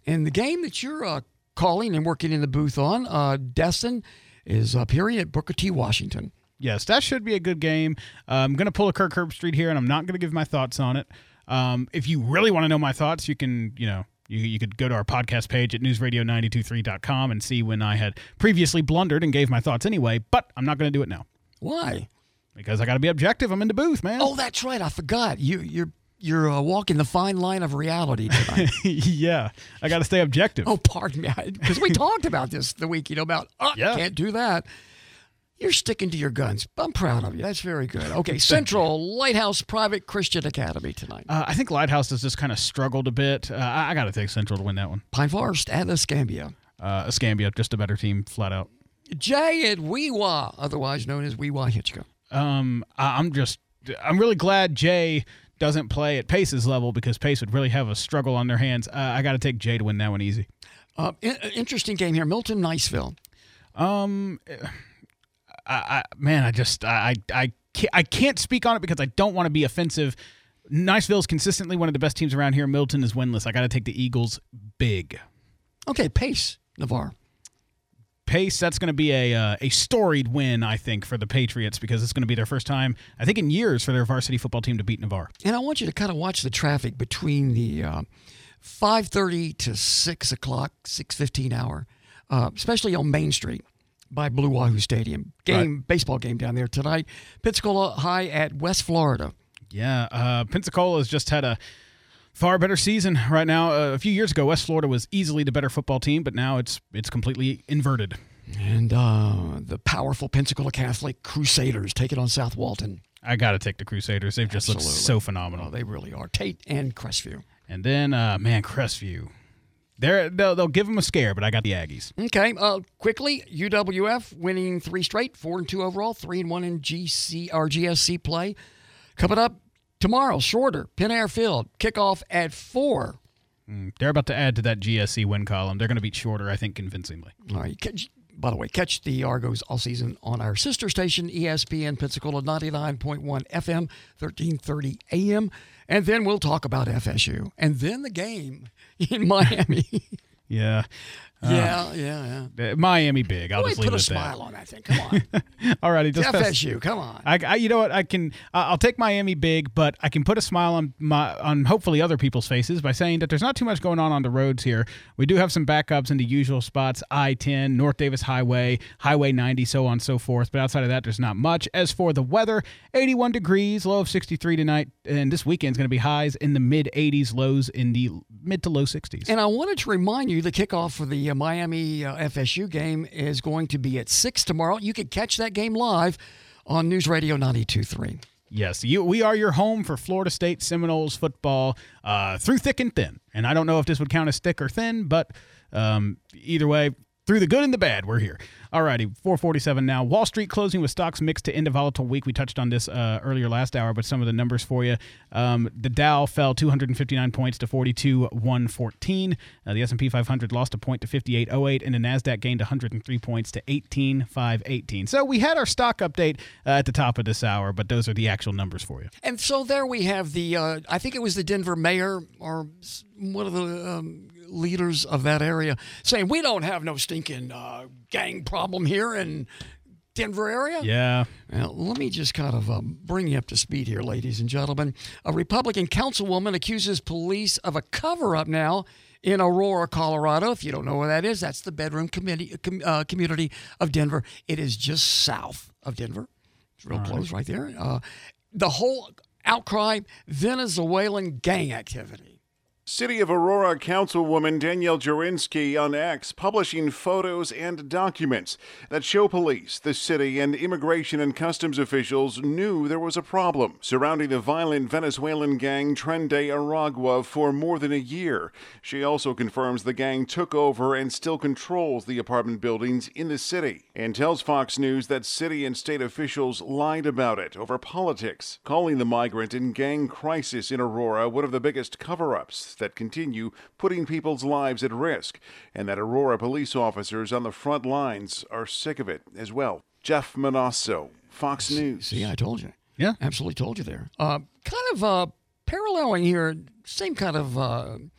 And the game that you're uh, calling and working in the booth on, uh, Destin, is appearing at Booker T. Washington. Yes, that should be a good game. Uh, I'm going to pull a Kirk Herbstreit here, and I'm not going to give my thoughts on it. Um, if you really want to know my thoughts, you can, you know, you, you could go to our podcast page at news radio nine two three dot com and see when I had previously blundered and gave my thoughts anyway, but I'm not going to do it now. Why? Because I got to be objective. I'm in the booth, man. Oh, that's right. I forgot. You, you're you're uh, walking the fine line of reality tonight. Yeah, I got to stay objective. Oh, pardon me. Because we talked about this the week, you know, about, oh, yeah. can't do that. You're sticking to your guns. I'm proud of you. That's very good. Okay, Central Lighthouse Private Christian Academy tonight. Uh, I think Lighthouse has just kind of struggled a bit. Uh, I, I got to take Central to win that one. Pine Forest at Escambia. Uh, Escambia, just a better team, flat out. Jay at Weewa, otherwise known as Weewa Hitchcock. Um, I, I'm just, I'm really glad Jay doesn't play at Pace's level because Pace would really have a struggle on their hands. Uh, I got to take Jay to win that one easy. Uh, in, interesting game here, Milton Niceville. Um, I, I man, I just, I, I, can't, I can't speak on it because I don't want to be offensive. Niceville is consistently one of the best teams around here. Milton is winless. I got to take the Eagles big. Okay, Pace, Navarre. Pace, that's going to be a uh, a storied win, I think, for the Patriots because it's going to be their first time, I think, in years for their varsity football team to beat Navarre. And I want you to kind of watch the traffic between the uh, five thirty to six o'clock, six fifteen hour, uh, especially on Main Street by Blue Wahoo Stadium. Game, right. Baseball game down there tonight. Pensacola High at West Florida. Yeah, uh, Pensacola has just had a far better season right now. Uh, a few years ago, West Florida was easily the better football team, but now it's it's completely inverted. And uh, the powerful Pensacola Catholic Crusaders take it on South Walton. I got to take the Crusaders. They've just Absolutely. looked so phenomenal. Oh, they really are. Tate and Crestview. And then, uh, man, Crestview. They're, they'll, they'll give them a scare, but I got the Aggies. Okay, uh, quickly, U W F winning three straight, four and two overall, three and one in G C or G S C play. Coming up tomorrow, shorter, Penn Air Field, kickoff at four. Mm, they're about to add to that G S C win column. They're going to beat Shorter, I think, convincingly. All right. Catch, by the way, catch the Argos all season on our sister station, E S P N Pensacola, ninety-nine point one F M, thirteen thirty A M. And then we'll talk about F S U. And then the game in Miami. Yeah. Uh, yeah, yeah, yeah. Miami big. I'll Boy, just leave put it a at smile on that thing. Come on. All righty. Just F S U, come on. I, I, you know what? I can. Uh, I'll take Miami big, but I can put a smile on my on hopefully other people's faces by saying that there's not too much going on on the roads here. We do have some backups in the usual spots: I ten, North Davis Highway, Highway ninety, so on and so forth. But outside of that, there's not much. As for the weather, eighty-one degrees, low of sixty-three tonight, and this weekend's going to be highs in the mid eighties, lows in the mid to low sixties. And I wanted to remind you, the kickoff for the uh, Miami uh, F S U game is going to be at six tomorrow. You can catch that game live on News Radio ninety-two point three. Yes, you, we are your home for Florida State Seminoles football uh, through thick and thin. And I don't know if this would count as thick or thin, but um, either way, through the good and the bad, we're here. All righty, four forty-seven now. Wall Street closing with stocks mixed to end a volatile week. We touched on this uh, earlier last hour, but some of the numbers for you. Um, the Dow fell two hundred fifty-nine points to forty-two one fourteen. Uh, the S and P five hundred lost a point to fifty-eight oh eight, and the NASDAQ gained one hundred three points to eighteen five eighteen. So we had our stock update uh, at the top of this hour, but those are the actual numbers for you. And so there we have the, uh, I think it was the Denver mayor or one of the um, leaders of that area saying, we don't have no stinking uh, gang problem here in Denver area. Yeah. Well, let me just kind of um, bring you up to speed here, ladies and gentlemen. A Republican councilwoman accuses police of a cover-up now in Aurora, Colorado. If you don't know where that is, that's the bedroom community, uh, community of Denver. It is just south of Denver. It's real All close right, right there. Uh, the whole outcry, Venezuelan gang activity. City of Aurora Councilwoman Danielle Jurinsky on X publishing photos and documents that show police, the city, and immigration and customs officials knew there was a problem surrounding the violent Venezuelan gang Tren de Aragua for more than a year. She also confirms the gang took over and still controls the apartment buildings in the city, and tells Fox News that city and state officials lied about it over politics, calling the migrant and gang crisis in Aurora one of the biggest cover-ups that continue putting people's lives at risk, and that Aurora police officers on the front lines are sick of it as well. Jeff Manasso, Fox News. See, I told you. Yeah. Absolutely told you there. Uh, kind of uh, paralleling here, same kind of uh,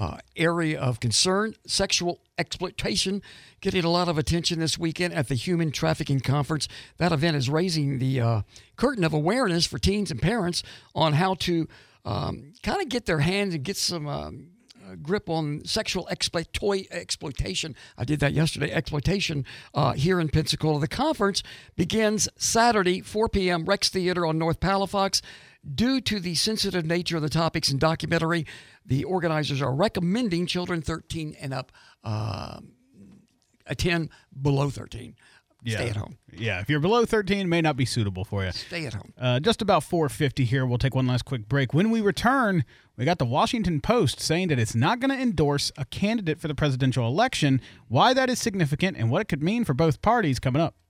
uh, area of concern. Sexual exploitation getting a lot of attention this weekend at the Human Trafficking Conference. That event is raising the uh, curtain of awareness for teens and parents on how to um, kind of get their hands and get some um, grip on sexual exploit- exploitation. I did that yesterday, exploitation uh, here in Pensacola. The conference begins Saturday, four p.m., Rex Theater on North Palafox. Due to the sensitive nature of the topics and documentary, the organizers are recommending children thirteen and up uh, attend below thirteen. Yeah. Stay at home. Yeah, if you're below thirteen, it may not be suitable for you. Stay at home. Uh, just about four fifty here. We'll take one last quick break. When we return, we got the Washington Post saying that it's not going to endorse a candidate for the presidential election, why that is significant, and what it could mean for both parties coming up.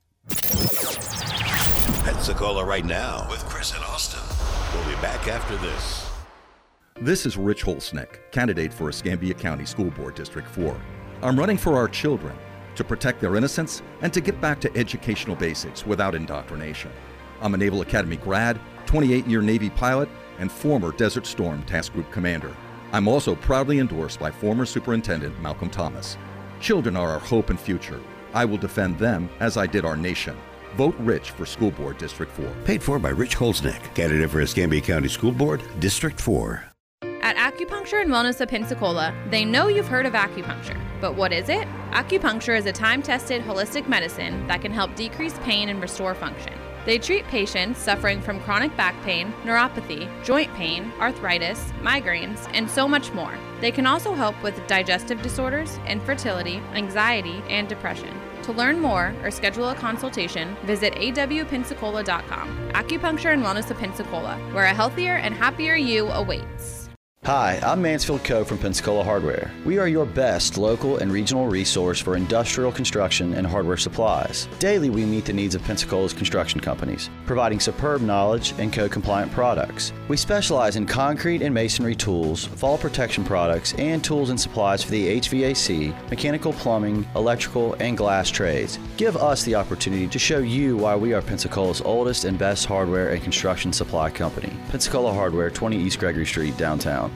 Pensacola Right Now with Chris and Austin. We'll be back after this. This is Rich Holsnick, candidate for Escambia County School Board District four. I'm running for our children, to protect their innocence and to get back to educational basics without indoctrination. I'm a Naval Academy grad, twenty-eight-year Navy pilot, and former Desert Storm Task Group commander. I'm also proudly endorsed by former Superintendent Malcolm Thomas. Children are our hope and future. I will defend them as I did our nation. Vote Rich for School Board District four. Paid for by Rich Holznick, candidate for Escambia County School Board, District four. At Acupuncture and Wellness of Pensacola, they know you've heard of acupuncture. But what is it? Acupuncture is a time-tested holistic medicine that can help decrease pain and restore function. They treat patients suffering from chronic back pain, neuropathy, joint pain, arthritis, migraines, and so much more. They can also help with digestive disorders, infertility, anxiety, and depression. To learn more or schedule a consultation, visit a w pensacola dot com. Acupuncture and Wellness of Pensacola, where a healthier and happier you awaits. Hi, I'm Mansfield Coe from Pensacola Hardware. We are your best local and regional resource for industrial construction and hardware supplies. Daily, we meet the needs of Pensacola's construction companies, providing superb knowledge and code-compliant products. We specialize in concrete and masonry tools, fall protection products, and tools and supplies for the H V A C, mechanical, plumbing, electrical, and glass trades. Give us the opportunity to show you why we are Pensacola's oldest and best hardware and construction supply company. Pensacola Hardware, twenty East Gregory Street, downtown.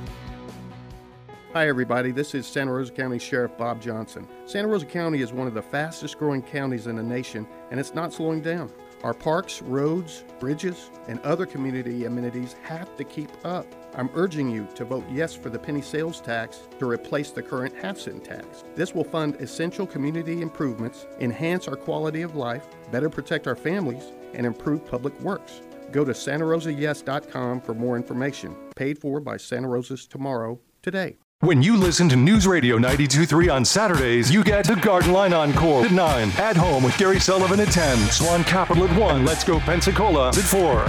Hi everybody, this is Santa Rosa County Sheriff Bob Johnson. Santa Rosa County is one of the fastest growing counties in the nation, and it's not slowing down. Our parks, roads, bridges, and other community amenities have to keep up. I'm urging you to vote yes for the penny sales tax to replace the current half-cent tax. This will fund essential community improvements, enhance our quality of life, better protect our families, and improve public works. Go to santa rosa yes dot com for more information. Paid for by Santa Rosa's Tomorrow today. When you listen to News Radio ninety-two point three on Saturdays, you get the Garden Line Encore at nine, At Home with Gary Sullivan at ten, Swan Capital at one, Let's Go Pensacola at four.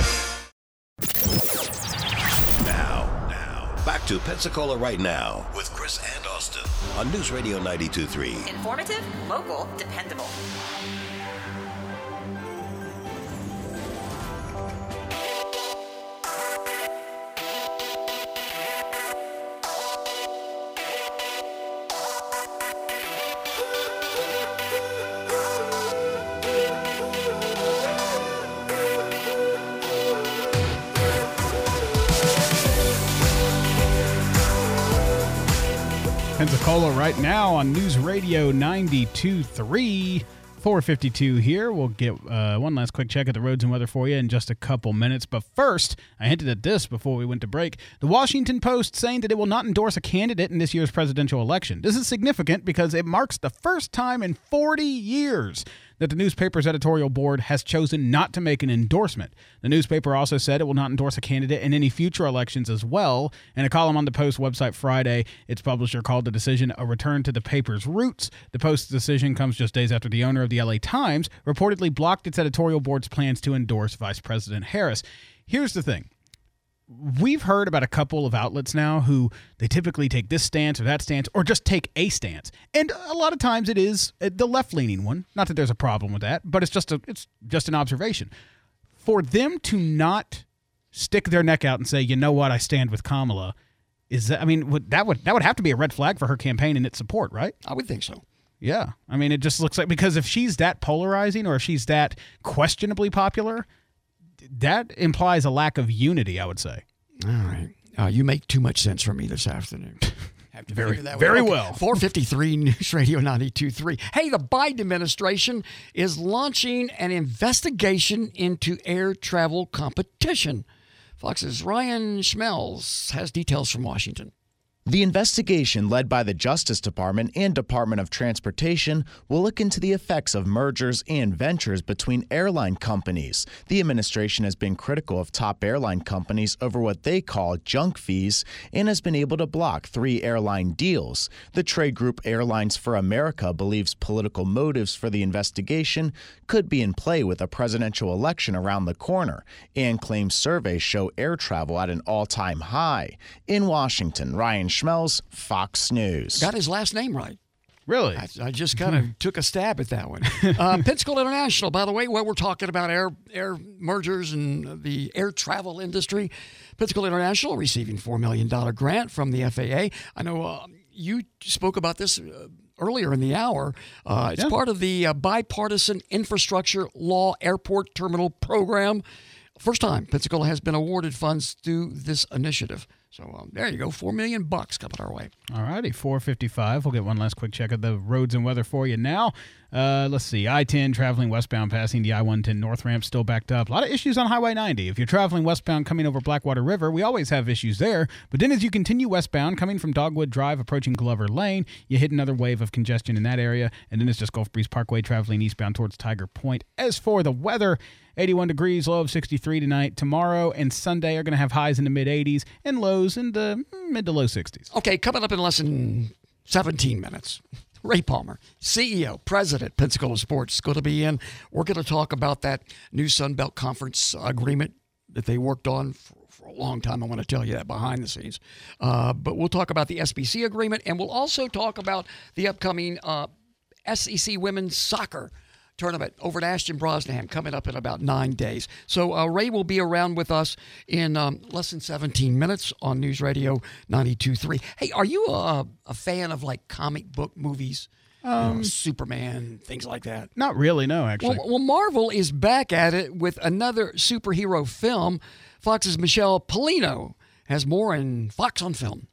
Now, now, back to Pensacola Right Now with Chris and Austin on News Radio ninety-two point three. Informative, local, dependable. Pensacola Right Now on News Radio ninety-two point three. four fifty-two here. We'll get uh, one last quick check at the roads and weather for you in just a couple minutes. But first, I hinted at this before we went to break. The Washington Post saying that it will not endorse a candidate in this year's presidential election. This is significant because it marks the first time in forty years that the newspaper's editorial board has chosen not to make an endorsement. The newspaper also said it will not endorse a candidate in any future elections as well. In a column on the Post website Friday, its publisher called the decision a return to the paper's roots. The Post's decision comes just days after the owner of the L A Times reportedly blocked its editorial board's plans to endorse Vice President Harris. Here's the thing. We've heard about a couple of outlets now who they typically take this stance or that stance or just take a stance. And a lot of times it is the left-leaning one. Not that there's a problem with that, but it's just a, it's just an observation. For them to not stick their neck out and say, you know what, I stand with Kamala, is that, I mean, would, that would that would have to be a red flag for her campaign and its support, right? I would think so. Yeah. I mean, it just looks like, because if she's that polarizing or if she's that questionably popular, that implies a lack of unity, I would say. All right. Uh, you make too much sense for me this afternoon. Have to very, that very okay. well. four fifty-three News Radio ninety-two point three. Hey, the Biden administration is launching an investigation into air travel competition. Fox's Ryan Schmelz has details from Washington. The investigation, led by the Justice Department and Department of Transportation, will look into the effects of mergers and ventures between airline companies. The administration has been critical of top airline companies over what they call junk fees and has been able to block three airline deals. The trade group Airlines for America believes political motives for the investigation could be in play with a presidential election around the corner and claims surveys show air travel at an all-time high. In Washington, Ryan Schmelz, Fox News. Got his last name right. Really? I, I just kind of took a stab at that one. Uh, Pensacola International, by the way, where we're talking about air air mergers and the air travel industry. Pensacola International receiving four million dollars grant from the F A A. I know uh, you spoke about this uh, earlier in the hour. Uh, it's yeah. part of the uh, Bipartisan Infrastructure Law Airport Terminal Program. First time Pensacola has been awarded funds through this initiative. So um, there you go, four million bucks coming our way. All righty, four fifty-five. We'll get one last quick check of the roads and weather for you now. Uh, let's see, I ten traveling westbound passing the I one ten north ramp still backed up. A lot of issues on Highway ninety. If you're traveling westbound coming over Blackwater River, we always have issues there. But then as you continue westbound coming from Dogwood Drive approaching Glover Lane, you hit another wave of congestion in that area. And then it's just Gulf Breeze Parkway traveling eastbound towards Tiger Point. As for the weather, eighty-one degrees, low of sixty-three tonight. Tomorrow and Sunday are going to have highs in the mid eighties and lows in the mid to low sixties. Okay, coming up in less than seventeen minutes. Ray Palmer, C E O, President, Pensacola Sports, is going to be in. We're going to talk about that new Sun Belt Conference agreement that they worked on for, for a long time. I want to tell you that behind the scenes. Uh, but we'll talk about the S B C agreement, and we'll also talk about the upcoming uh, S E C Women's Soccer Tournament over at Ashton Brosnaham coming up in about nine days. So uh, Ray will be around with us in um, less than seventeen minutes on News Radio ninety-two point three. Hey, are you a, a fan of like comic book movies? Um, you know, Superman, things like that? Not really, no, actually. Well, well, Marvel is back at it with another superhero film. Fox's Michelle Polino has more in Fox on Film.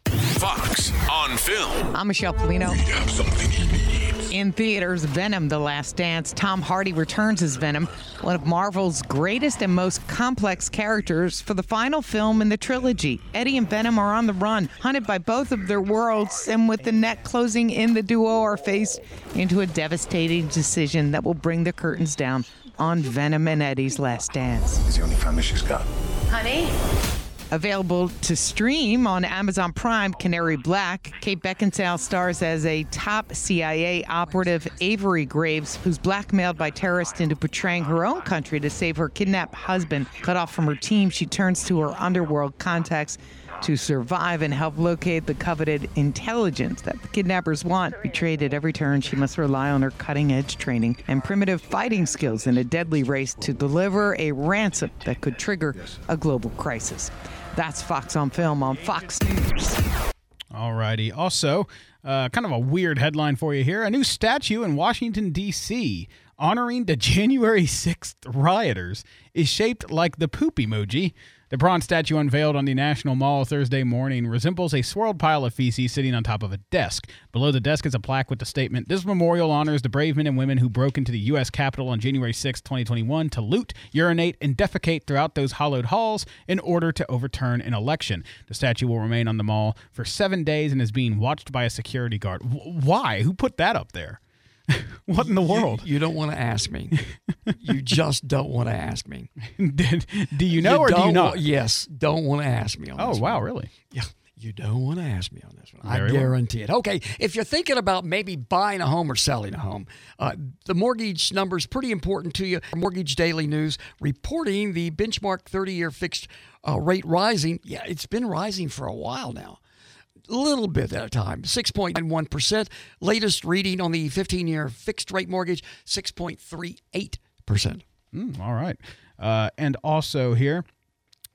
Fox on Film. I'm Michelle Polino. We have something you need. In theaters, Venom: The Last Dance. Tom Hardy returns as Venom, one of Marvel's greatest and most complex characters, for the final film in the trilogy. Eddie and Venom are on the run, hunted by both of their worlds, and with the net closing in, the duo are faced into a devastating decision that will bring the curtains down on Venom and Eddie's last dance. He's the only family she's got. Honey? Available to stream on Amazon Prime, Canary Black. Kate Beckinsale stars as a top C I A operative, Avery Graves, who's blackmailed by terrorists into betraying her own country to save her kidnapped husband. Cut off from her team, she turns to her underworld contacts to survive and help locate the coveted intelligence that the kidnappers want. Betrayed at every turn, she must rely on her cutting-edge training and primitive fighting skills in a deadly race to deliver a ransom that could trigger a global crisis. That's Fox on Film on Fox News. All righty. Also, uh, kind of a weird headline for you here. A new statue in Washington, D C honoring the January sixth rioters is shaped like the poop emoji. The bronze statue unveiled on the National Mall Thursday morning resembles a swirled pile of feces sitting on top of a desk. Below the desk is a plaque with the statement, "This memorial honors the brave men and women who broke into the U S Capitol on January sixth, twenty twenty-one to loot, urinate, and defecate throughout those hallowed halls in order to overturn an election." The statue will remain on the mall for seven days and is being watched by a security guard. W- why? Who put that up there? What in the world? You, you don't want to ask me. You just don't want to ask me. Did, do you know you or do you not? Want, yes, don't want to ask me on oh, this wow, one. really? Yeah, you don't want to ask me on this one. Very I guarantee well. it. Okay, if you're thinking about maybe buying a home or selling a home, uh, the mortgage number is pretty important to you. Mortgage Daily News reporting the benchmark thirty-year fixed uh, rate rising. Yeah, it's been rising for a while now. A little bit at a time, six point nine one percent. Latest reading on the fifteen-year fixed rate mortgage, six point three eight percent. Mm, all right. Uh, and also here,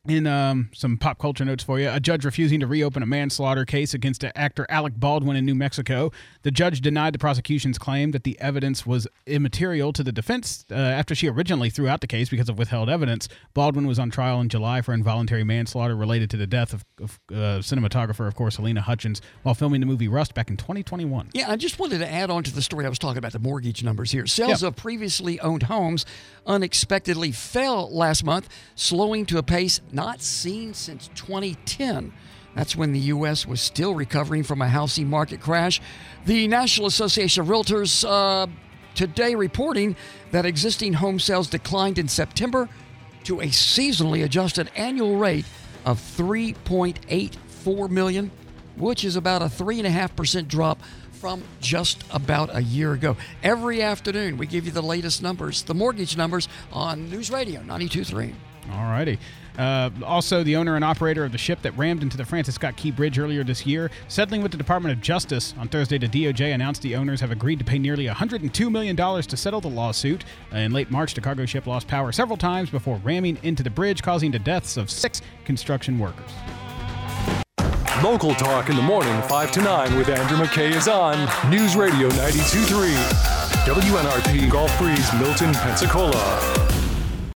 In um, some pop culture notes for you, a judge refusing to reopen a manslaughter case against actor Alec Baldwin in New Mexico. The judge denied the prosecution's claim that the evidence was immaterial to the defense uh, after she originally threw out the case because of withheld evidence. Baldwin was on trial in July for involuntary manslaughter related to the death of, of uh, cinematographer, of course, Helena Hutchins, while filming the movie Rust back in twenty twenty-one. Yeah, I just wanted to add on to the story I was talking about, the mortgage numbers here. Sales yeah. of previously owned homes unexpectedly fell last month, slowing to a pace not seen since twenty ten. That's when the U S was still recovering from a housing market crash. The National Association of Realtors uh, today reporting that existing home sales declined in September to a seasonally adjusted annual rate of three point eight four million, which is about a three point five percent drop from just about a year ago. Every afternoon, we give you the latest numbers, the mortgage numbers, on News Radio ninety-two point three. All righty. Uh, also, the owner and operator of the ship that rammed into the Francis Scott Key Bridge earlier this year, settling with the Department of Justice. On Thursday, the D O J announced the owners have agreed to pay nearly one hundred two million dollars to settle the lawsuit. Uh, in late March, the cargo ship lost power several times before ramming into the bridge, causing the deaths of six construction workers. Local Talk in the morning, five to nine with Andrew McKay is on News Radio ninety-two point three. W N R P Gulf Breeze, Milton, Pensacola.